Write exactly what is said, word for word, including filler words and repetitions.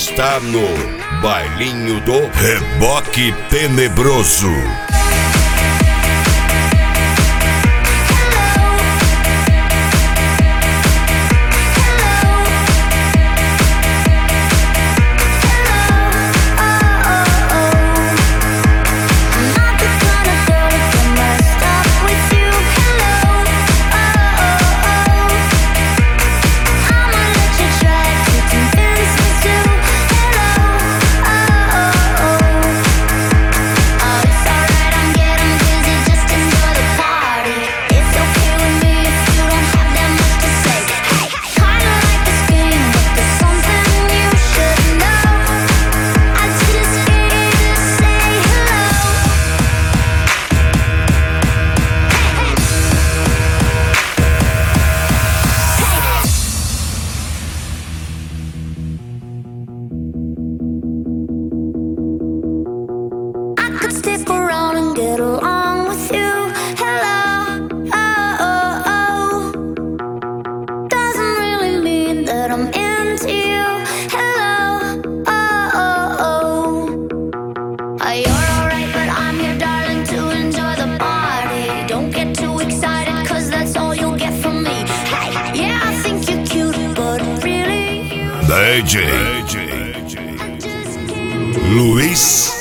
está no Bailinho do Reboque Tenebroso. Stick around and get along with you. Hello, oh, oh, oh. Doesn't really mean that I'm into you. Hello, oh, oh, oh. Uh, You're alright, but I'm here, darling, to enjoy the party. Don't get too excited, cause that's all you'll get from me. Hey, yeah, I think you're cute, but really, D J Luis